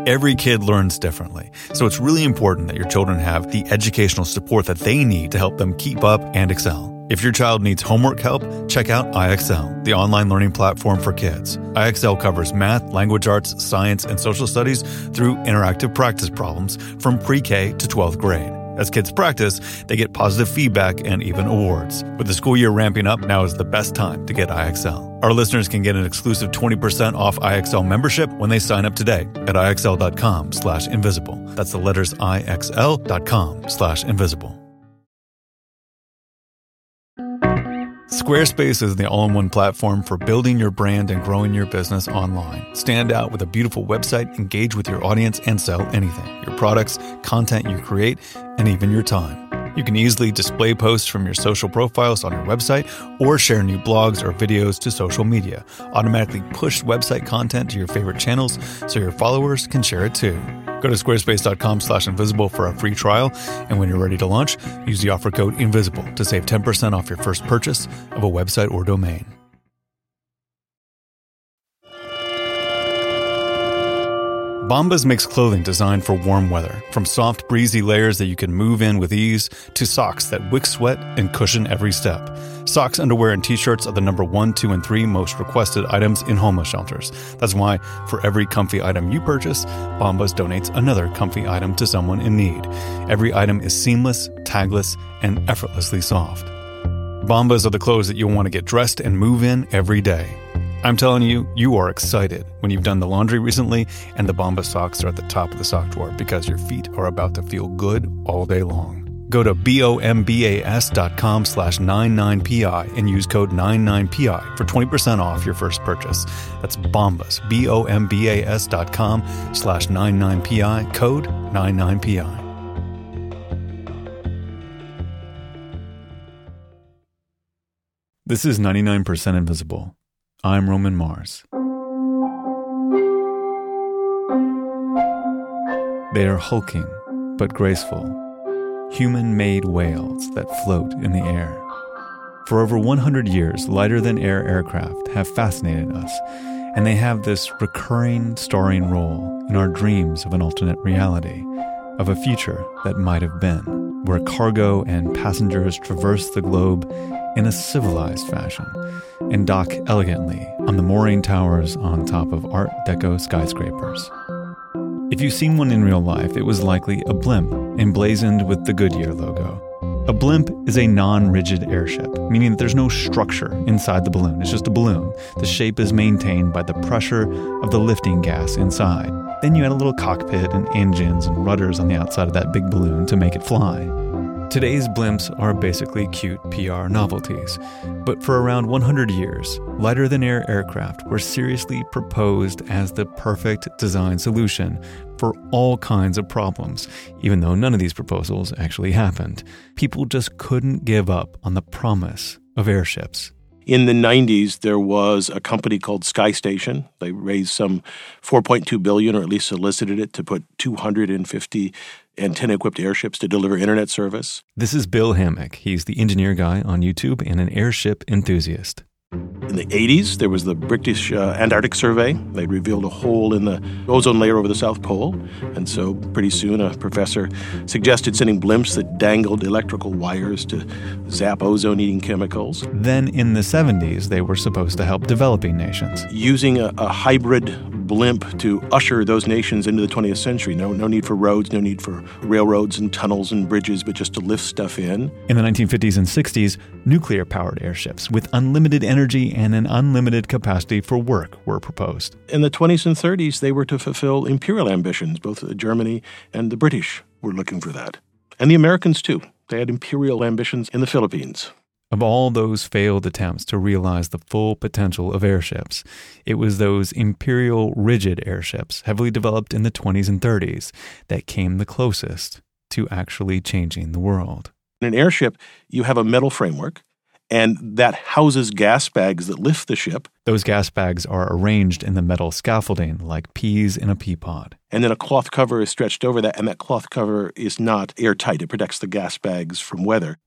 Every kid learns differently, so it's really important that your children have the educational support that they need to help them keep up and excel. If your child needs homework help, check out IXL, the online learning platform for kids. IXL covers math, language arts, science, and social studies through interactive practice problems from pre-K to 12th grade. As kids practice, they get positive feedback and even awards. With the school year ramping up, now is the best time to get IXL. Our listeners can get an exclusive 20% off IXL membership when they sign up today at IXL.com/invisible. That's the letters IXL.com/invisible. Squarespace is the all-in-one platform for building your brand and growing your business online. Stand out with a beautiful website, engage with your audience, and sell anything. Your products, content you create, and even your time. You can easily display posts from your social profiles on your website or share new blogs or videos to social media. Automatically push website content to your favorite channels so your followers can share it too. Go to squarespace.com/invisible for a free trial, and when you're ready to launch, use the offer code INVISIBLE to save 10% off your first purchase of a website or domain. Bombas makes clothing designed for warm weather, from soft, breezy layers that you can move in with ease to socks that wick sweat and cushion every step. Socks, underwear, and t-shirts are the number 1, 2, and 3 most requested items in homeless shelters. That's why for every comfy item you purchase, Bombas donates another comfy item to someone in need. Every item is seamless, tagless, and effortlessly soft. Bombas are the clothes that you'll want to get dressed and move in every day. I'm telling you, you are excited when you've done the laundry recently and the Bombas socks are at the top of the sock drawer because your feet are about to feel good all day long. Go to bombas.com/99pi and use code 99pi for 20% off your first purchase. That's Bombas, bombas.com/99pi, code 99pi. This is 99% Invisible. I'm Roman Mars. They are hulking but graceful, human-made whales that float in the air. For over 100 years, lighter-than-air aircraft have fascinated us, and they have this recurring starring role in our dreams of an alternate reality, of a future that might have been, where cargo and passengers traverse the globe in a civilized fashion and dock elegantly on the mooring towers on top of Art Deco skyscrapers. If you've seen one in real life, it was likely a blimp emblazoned with the Goodyear logo. A blimp is a non-rigid airship, meaning that there's no structure inside the balloon. It's just a balloon. The shape is maintained by the pressure of the lifting gas inside. Then you add a little cockpit and engines and rudders on the outside of that big balloon to make it fly. Today's blimps are basically cute PR novelties, but for around 100 years, lighter-than-air aircraft were seriously proposed as the perfect design solution for all kinds of problems, even though none of these proposals actually happened. People just couldn't give up on the promise of airships. In the 90s, there was a company called SkyStation. They raised some $4.2 billion, or at least solicited it, to put 250 antenna-equipped airships to deliver internet service. This is Bill Hammack. He's the engineer guy on YouTube and an airship enthusiast. In the 80s, there was the British Antarctic Survey. They revealed a hole in the ozone layer over the South Pole. And so pretty soon a professor suggested sending blimps that dangled electrical wires to zap ozone-eating chemicals. Then in the 70s, they were supposed to help developing nations. Using a hybrid blimp to usher those nations into the 20th century. No need for roads, no need for railroads and tunnels and bridges, but just to lift stuff in. In the 1950s and 60s, nuclear-powered airships with unlimited energy and an unlimited capacity for work were proposed. In the 20s and 30s, they were to fulfill imperial ambitions. Both Germany and the British were looking for that. And the Americans, too. They had imperial ambitions in the Philippines. Of all those failed attempts to realize the full potential of airships, it was those imperial rigid airships, heavily developed in the 20s and 30s, that came the closest to actually changing the world. In an airship, you have a metal framework, and that houses gas bags that lift the ship. Those gas bags are arranged in the metal scaffolding like peas in a pea pod. And then a cloth cover is stretched over that, and that cloth cover is not airtight. It protects the gas bags from weather.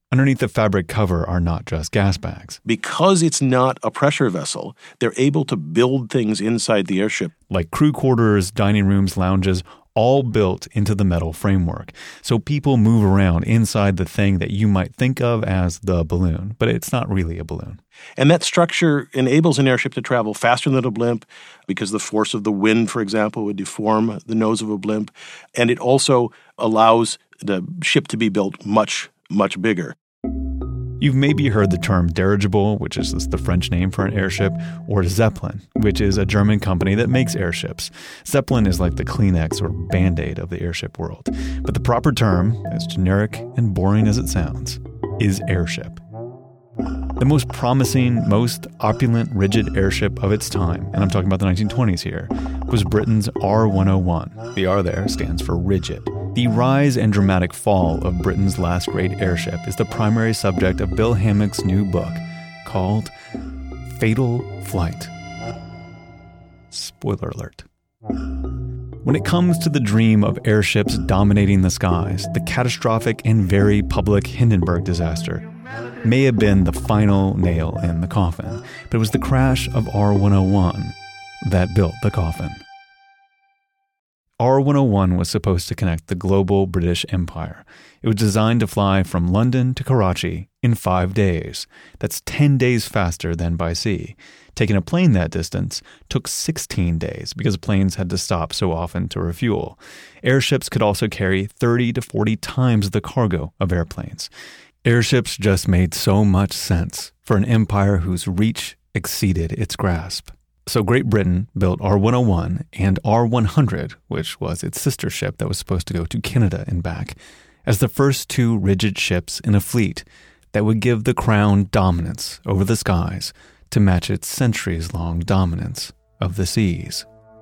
Underneath the fabric cover are not just gas bags. Because it's not a pressure vessel, they're able to build things inside the airship. Like crew quarters, dining rooms, lounges, all built into the metal framework. So people move around inside the thing that you might think of as the balloon, but it's not really a balloon. And that structure enables an airship to travel faster than a blimp because the force of the wind, for example, would deform the nose of a blimp. And it also allows the ship to be built much, much bigger. You've maybe heard the term dirigible, which is the French name for an airship, or Zeppelin, which is a German company that makes airships. Zeppelin is like the Kleenex or Band-Aid of the airship world. But the proper term, as generic and boring as it sounds, is airship. The most promising, most opulent, rigid airship of its time, and I'm talking about the 1920s here, was Britain's R101. The R there stands for rigid. The rise and dramatic fall of Britain's last great airship is the primary subject of Bill Hammack's new book called Fatal Flight. Spoiler alert. When it comes to the dream of airships dominating the skies, the catastrophic and very public Hindenburg disaster may have been the final nail in the coffin, but it was the crash of R101 that built the coffin. R101 was supposed to connect the global British Empire. It was designed to fly from London to Karachi in 5 days. That's 10 days faster than by sea. Taking a plane that distance took 16 days because planes had to stop so often to refuel. Airships could also carry 30 to 40 times the cargo of airplanes. Airships just made so much sense for an empire whose reach exceeded its grasp. So Great Britain built R101 and R100, which was its sister ship that was supposed to go to Canada and back, as the first two rigid ships in a fleet that would give the crown dominance over the skies to match its centuries-long dominance of the seas.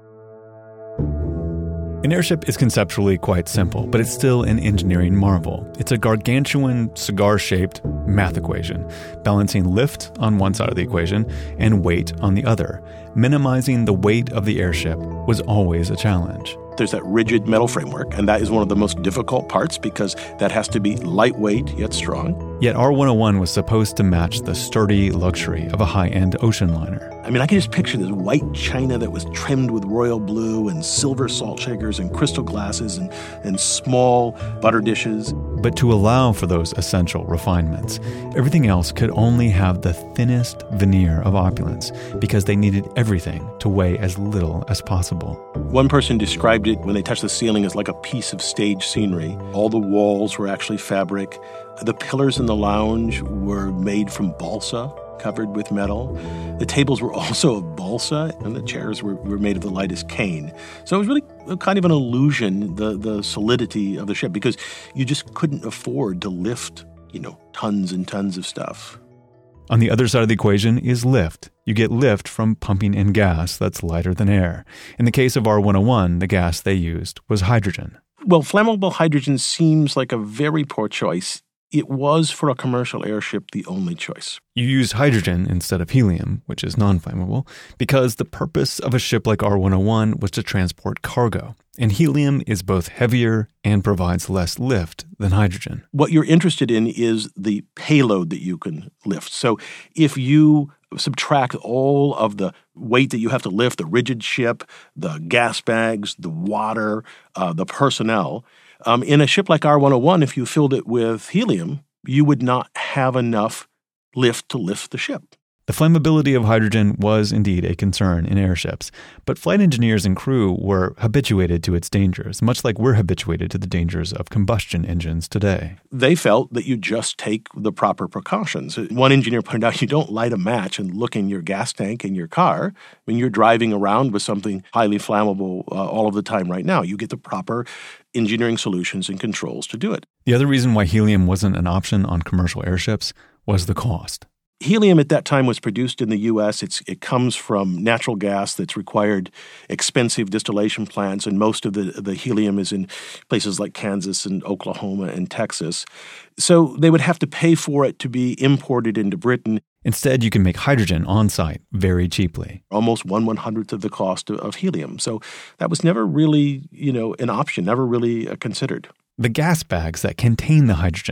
An airship is conceptually quite simple, but it's still an engineering marvel. It's a gargantuan, cigar-shaped math equation, balancing lift on one side of the equation and weight on the other. Minimizing the weight of the airship was always a challenge. There's that rigid metal framework, and that is one of the most difficult parts because that has to be lightweight yet strong. Yet R101 was supposed to match the sturdy luxury of a high-end ocean liner. I mean, I can just picture this white china that was trimmed with royal blue and silver salt shakers and crystal glasses and small butter dishes. But to allow for those essential refinements, everything else could only have the thinnest veneer of opulence because they needed everything to weigh as little as possible. One person described it when they touched the ceiling as like a piece of stage scenery. All the walls were actually fabric. The pillars in the lounge were made from balsa, covered with metal. The tables were also of balsa, and the chairs were made of the lightest cane. So it was really kind of an illusion, the solidity of the ship, because you just couldn't afford to lift, tons and tons of stuff. On the other side of the equation is lift. You get lift from pumping in gas that's lighter than air. In the case of R101, the gas they used was hydrogen. Well, flammable hydrogen seems like a very poor choice. It was, for a commercial airship, the only choice. You use hydrogen instead of helium, which is non-flammable, because the purpose of a ship like R101 was to transport cargo. And helium is both heavier and provides less lift than hydrogen. What you're interested in is the payload that you can lift. So if you subtract all of the weight that you have to lift, the rigid ship, the gas bags, the water, the personnel, in a ship like R101, if you filled it with helium, you would not have enough lift to lift the ship. The flammability of hydrogen was indeed a concern in airships, but flight engineers and crew were habituated to its dangers, much like we're habituated to the dangers of combustion engines today. They felt that you just take the proper precautions. One engineer pointed out you don't light a match and look in your gas tank in your car when you're driving around with something highly flammable all of the time right now. You get the proper engineering solutions and controls to do it. The other reason why helium wasn't an option on commercial airships was the cost. Helium at that time was produced in the U.S. It comes from natural gas that's required expensive distillation plants, and most of the helium is in places like Kansas and Oklahoma and Texas. So they would have to pay for it to be imported into Britain. Instead, you can make hydrogen on site very cheaply. Almost 1/100th of the cost of helium. So that was never really, an option, never really considered. The gas bags that contain the hydrogen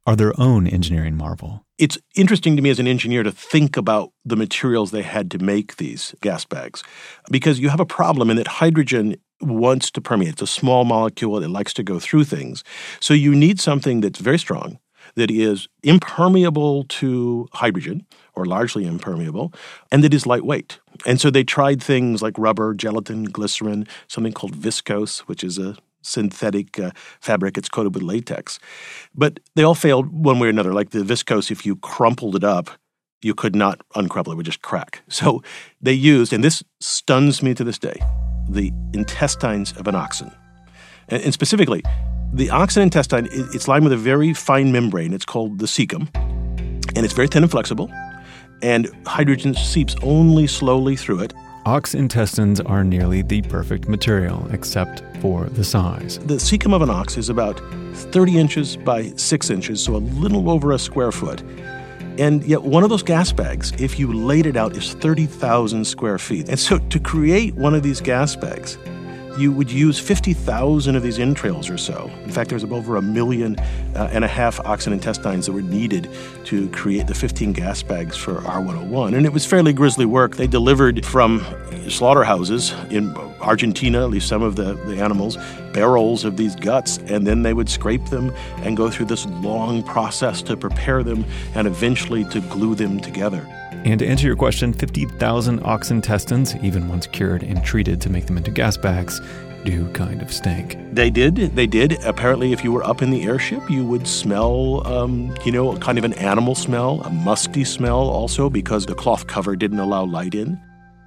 are their own engineering marvel. It's interesting to me as an engineer to think about the materials they had to make these gas bags, because you have a problem in that hydrogen wants to permeate. It's a small molecule. It likes to go through things. So you need something that's very strong, that is impermeable to hydrogen, or largely impermeable, and that is lightweight. And so they tried things like rubber, gelatin, glycerin, something called viscose, which is a synthetic fabric. It's coated with latex. But they all failed one way or another. Like the viscose, if you crumpled it up, you could not uncrumple it. It would just crack. So they used, and this stuns me to this day, the intestines of an oxen. And specifically, the oxen intestine, it's lined with a very fine membrane. It's called the cecum, and it's very thin and flexible, and hydrogen seeps only slowly through it. Ox intestines are nearly the perfect material, except for the size. The cecum of an ox is about 30 inches by 6 inches, so a little over a square foot. And yet one of those gas bags, if you laid it out, is 30,000 square feet. And so to create one of these gas bags, you would use 50,000 of these entrails or so. In fact, there's over 1.5 million oxen intestines that were needed to create the 15 gas bags for R101. And it was fairly grisly work. They delivered from slaughterhouses in Argentina, at least some of the animals, barrels of these guts, and then they would scrape them and go through this long process to prepare them and eventually to glue them together. And to answer your question, 50,000 ox intestines, even once cured and treated to make them into gas bags, do kind of stink. They did. Apparently, if you were up in the airship, you would smell, kind of an animal smell, a musty smell also, because the cloth cover didn't allow light in.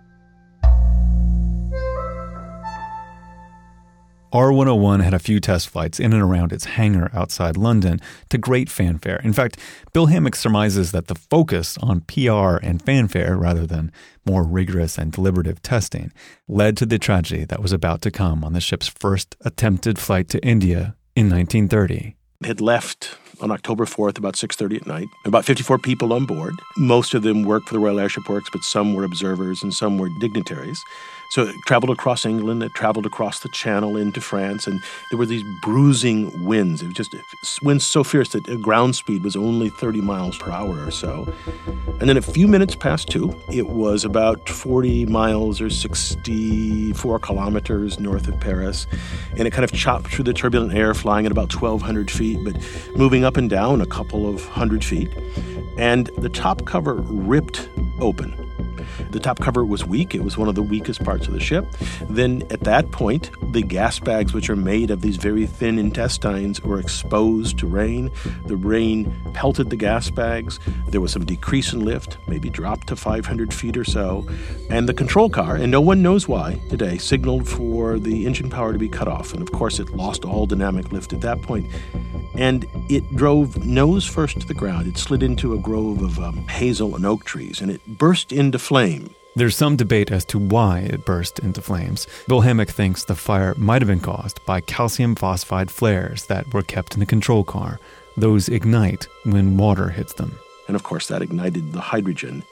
R101 had a few test flights in and around its hangar outside London to great fanfare. In fact, Bill Hammack surmises that the focus on PR and fanfare, rather than more rigorous and deliberative testing, led to the tragedy that was about to come on the ship's first attempted flight to India in 1930. It had left on October 4th, about 6:30 at night. About 54 people on board. Most of them worked for the Royal Airship Works, but some were observers and some were dignitaries. So it traveled across England, it traveled across the Channel into France, and there were these bruising winds. It was just winds so fierce that ground speed was only 30 miles per hour or so. And then a few minutes past 2, it was about 40 miles or 64 kilometers north of Paris, and it kind of chopped through the turbulent air, flying at about 1,200 feet, but moving up and down a couple of hundred feet. And the top cover ripped open. The top cover was weak. It was one of the weakest parts of the ship. Then at that point, the gas bags, which are made of these very thin intestines, were exposed to rain. The rain pelted the gas bags. There was some decrease in lift, maybe dropped to 500 feet or so. And the control car, and no one knows why today, signaled for the engine power to be cut off. And of course, it lost all dynamic lift at that point. And it drove nose first to the ground. It slid into a grove of hazel and oak trees, and it burst into flame. There's some debate as to why it burst into flames. Bill Hammack thinks the fire might have been caused by calcium phosphide flares that were kept in the control car. Those ignite when water hits them. And of course, that ignited the hydrogen.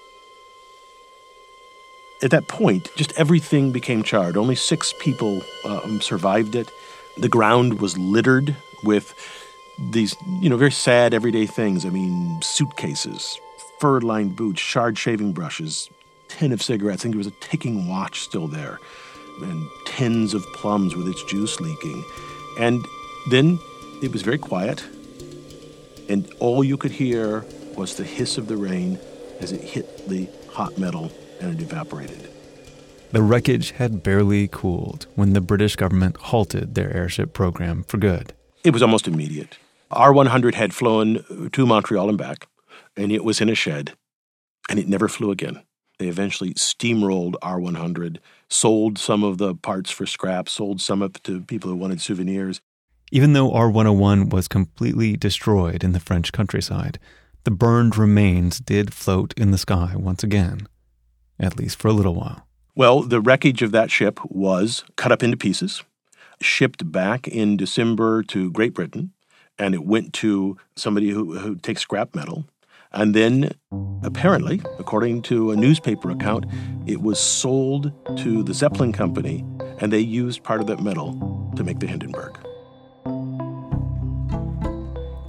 At that point, just everything became charred. Only 6 people survived it. The ground was littered with these, very sad everyday things. I mean, suitcases, fur-lined boots, charred shaving brushes, tin of cigarettes. I think there was a ticking watch still there, and tins of plums with its juice leaking. And then it was very quiet, and all you could hear was the hiss of the rain as it hit the hot metal and it evaporated. The wreckage had barely cooled when the British government halted their airship program for good. It was almost immediate. R100 had flown to Montreal and back, and it was in a shed, and it never flew again. They eventually steamrolled R100, sold some of the parts for scrap, sold some of it to people who wanted souvenirs. Even though R101 was completely destroyed in the French countryside, the burned remains did float in the sky once again, at least for a little while. Well, the wreckage of that ship was cut up into pieces, shipped back in December to Great Britain, and it went to somebody who takes scrap metal. And then, apparently, according to a newspaper account, it was sold to the Zeppelin Company, and they used part of that metal to make the Hindenburg.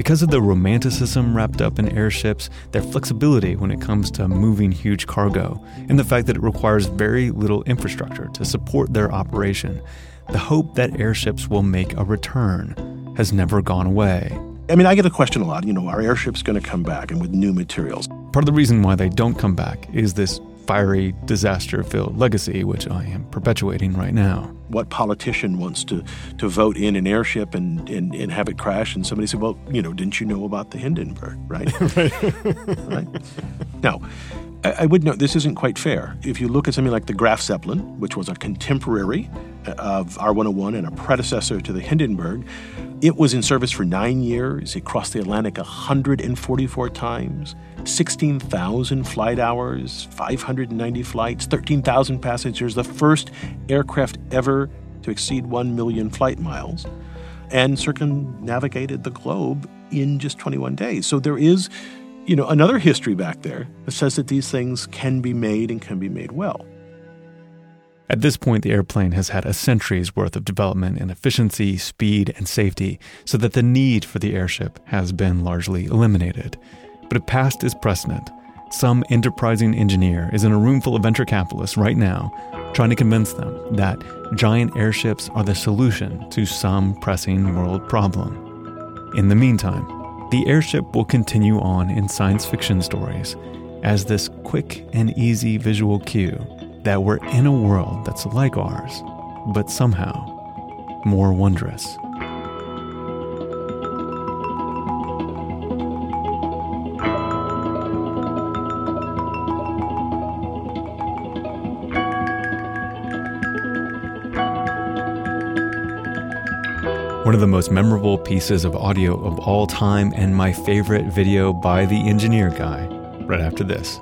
Because of the romanticism wrapped up in airships, their flexibility when it comes to moving huge cargo, and the fact that it requires very little infrastructure to support their operation, the hope that airships will make a return has never gone away. I mean, I get a question a lot, are airships going to come back and with new materials? Part of the reason why they don't come back is this fiery, disaster-filled legacy, which I am perpetuating right now. What politician wants to vote in an airship and have it crash? And somebody said, well, didn't you know about the Hindenburg, right? Right. Now, I would note this isn't quite fair. If you look at something like the Graf Zeppelin, which was a contemporary of R-101 and a predecessor to the Hindenburg, it was in service for 9 years. It crossed the Atlantic 144 times, 16,000 flight hours, 590 flights, 13,000 passengers, the first aircraft ever to exceed 1 million flight miles, and circumnavigated the globe in just 21 days. So there is, another history back there that says that these things can be made and can be made well. At this point, the airplane has had a century's worth of development in efficiency, speed, and safety, so that the need for the airship has been largely eliminated. But it passed its precedent. Some enterprising engineer is in a room full of venture capitalists right now, trying to convince them that giant airships are the solution to some pressing world problem. In the meantime, the airship will continue on in science fiction stories as this quick and easy visual cue that we're in a world that's like ours, but somehow more wondrous. One of the most memorable pieces of audio of all time, and my favorite video by the engineer guy, right after this.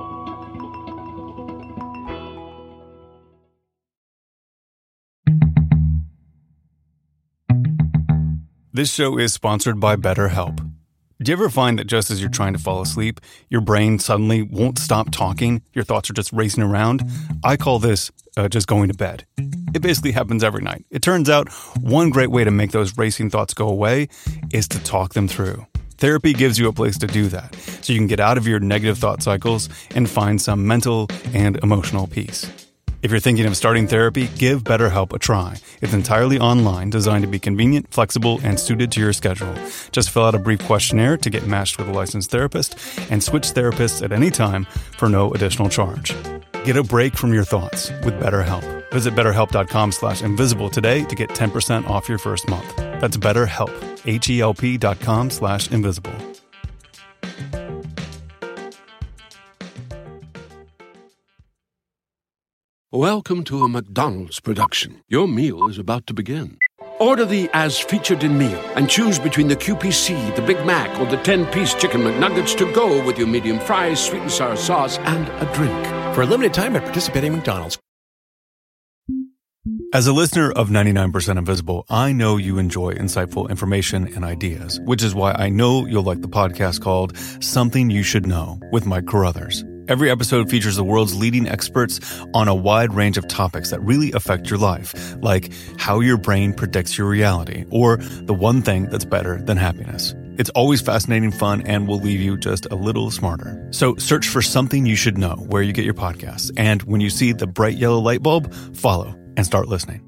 This show is sponsored by BetterHelp. Do you ever find that just as you're trying to fall asleep, your brain suddenly won't stop talking? Your thoughts are just racing around? I call this just going to bed. It basically happens every night. It turns out one great way to make those racing thoughts go away is to talk them through. Therapy gives you a place to do that, so you can get out of your negative thought cycles and find some mental and emotional peace. If you're thinking of starting therapy, give BetterHelp a try. It's entirely online, designed to be convenient, flexible, and suited to your schedule. Just fill out a brief questionnaire to get matched with a licensed therapist and switch therapists at any time for no additional charge. Get a break from your thoughts with BetterHelp. Visit BetterHelp.com/invisible today to get 10% off your first month. That's BetterHelp, HELP.com/invisible. Welcome to a McDonald's production. Your meal is about to begin. Order the as featured in meal and choose between the QPC, the Big Mac, or the 10-piece Chicken McNuggets to go with your medium fries, sweet and sour sauce, and a drink. For a limited time at participating McDonald's. As a listener of 99% Invisible, I know you enjoy insightful information and ideas, which is why I know you'll like the podcast called Something You Should Know with Mike Carruthers. Every episode features the world's leading experts on a wide range of topics that really affect your life, like how your brain predicts your reality, or the one thing that's better than happiness. It's always fascinating, fun, and will leave you just a little smarter. So search for Something You Should Know where you get your podcasts. And when you see the bright yellow light bulb, follow and start listening.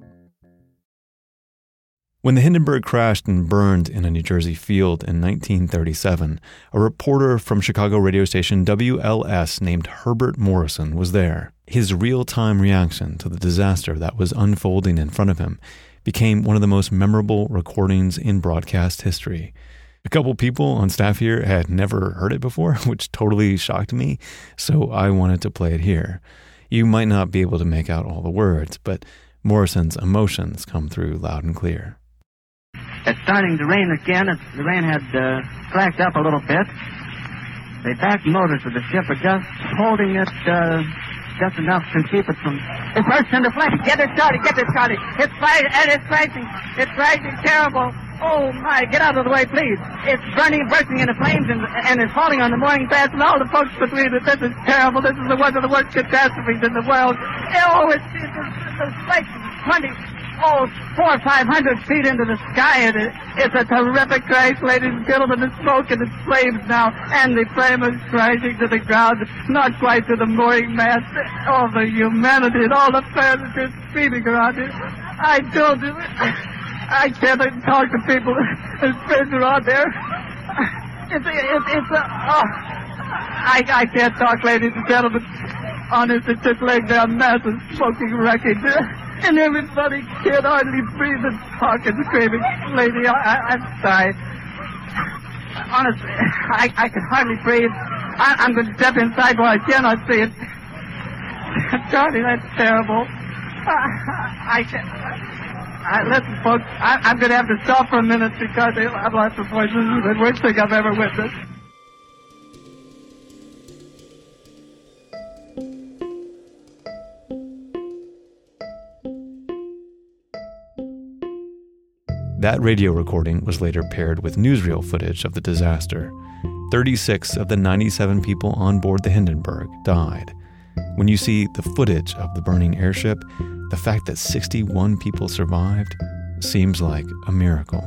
When the Hindenburg crashed and burned in a New Jersey field in 1937, a reporter from Chicago radio station WLS named Herbert Morrison was there. His real-time reaction to the disaster that was unfolding in front of him became one of the most memorable recordings in broadcast history. A couple people on staff here had never heard it before, which totally shocked me, so I wanted to play it here. You might not be able to make out all the words, but Morrison's emotions come through loud and clear. It's starting to rain again. The rain had slacked up a little bit. The back motors of the ship are just holding it just enough to keep it from... It bursts into flames. Get it started. It's rising. It's rising terrible. Oh, my. Get out of the way, please. It's bursting into flames, and it's falling on the mooring mast and all the folks between it. This is terrible. This is one of the worst catastrophes in the world. Oh, it's frightening. 400 or 500 feet into the sky. It's a terrific crash, ladies and gentlemen. The smoke and the flames now, and the flame is crashing to the ground, not quite to the mooring mast. All the humanity and all the fans are just screaming around it. I told you, I can't talk to people. There's friends around there. I can't talk, ladies and gentlemen. Honest, it just laying down massive smoking wreckage. And everybody can't hardly breathe and talk and screaming. Lady, I'm sorry. Honestly, I can hardly breathe. I'm going to step inside while I cannot see it. Charlie, that's terrible. Listen, folks, I'm going to have to stop for a minute because I've lost the voice. This is the worst thing I've ever witnessed. That radio recording was later paired with newsreel footage of the disaster. 36 of the 97 people on board the Hindenburg died. When you see the footage of the burning airship, the fact that 61 people survived seems like a miracle.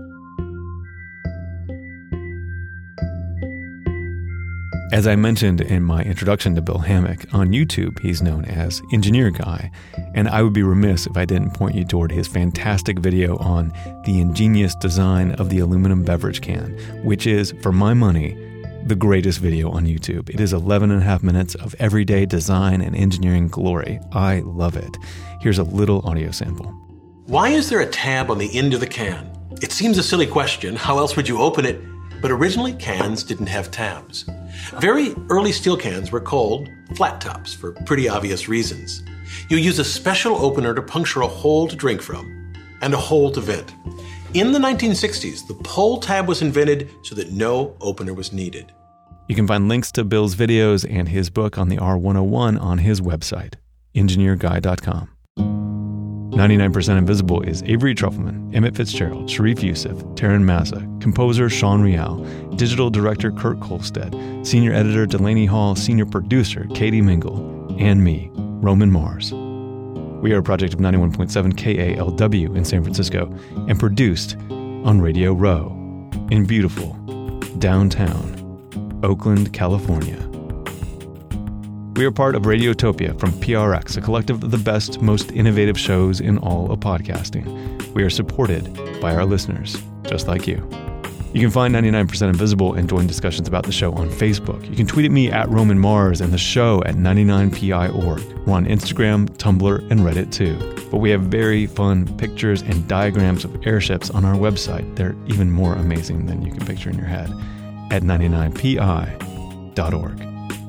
As I mentioned in my introduction to Bill Hammack, on YouTube he's known as Engineer Guy, and I would be remiss if I didn't point you toward his fantastic video on the ingenious design of the aluminum beverage can, which is, for my money, the greatest video on YouTube. It is 11 and a half minutes of everyday design and engineering glory. I love it. Here's a little audio sample. Why is there a tab on the end of the can? It seems a silly question. How else would you open it? But originally, cans didn't have tabs. Very early steel cans were called flat tops for pretty obvious reasons. You use a special opener to puncture a hole to drink from and a hole to vent. In the 1960s, the pull tab was invented so that no opener was needed. You can find links to Bill's videos and his book on the R101 on his website, engineerguy.com. 99% Invisible is Avery Trufelman, Emmett Fitzgerald, Sharif Youssef, Taryn Mazza, composer Sean Rial, digital director Kurt Kolstad, senior editor Delaney Hall, senior producer Katie Mingle, and me, Roman Mars. We are a project of 91.7 KALW in San Francisco and produced on Radio Row in beautiful downtown Oakland, California. We are part of Radiotopia from PRX, a collective of the best, most innovative shows in all of podcasting. We are supported by our listeners, just like you. You can find 99% Invisible and join discussions about the show on Facebook. You can tweet at me at Roman Mars and the show at 99pi.org. We're on Instagram, Tumblr, and Reddit too. But we have very fun pictures and diagrams of airships on our website. They're even more amazing than you can picture in your head at 99pi.org.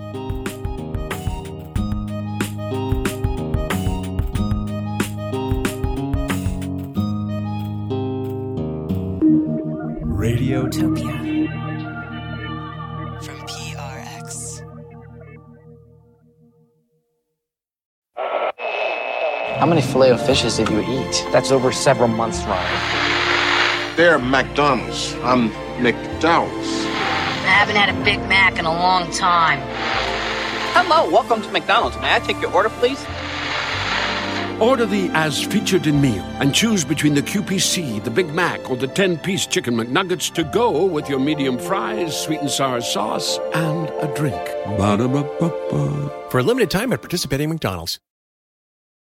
Radiotopia from PRX. How many Filet-O-Fishes did you eat? That's over several months' run. They're McDonald's. I'm McDowell's. I haven't had a Big Mac in a long time. Hello, welcome to McDonald's. May I take your order, please? Order the as featured in meal and choose between the QPC, the Big Mac, or the 10-piece chicken McNuggets to go with your medium fries, sweet and sour sauce, and a drink. Ba-da-ba-ba-ba. For a limited time at participating McDonald's.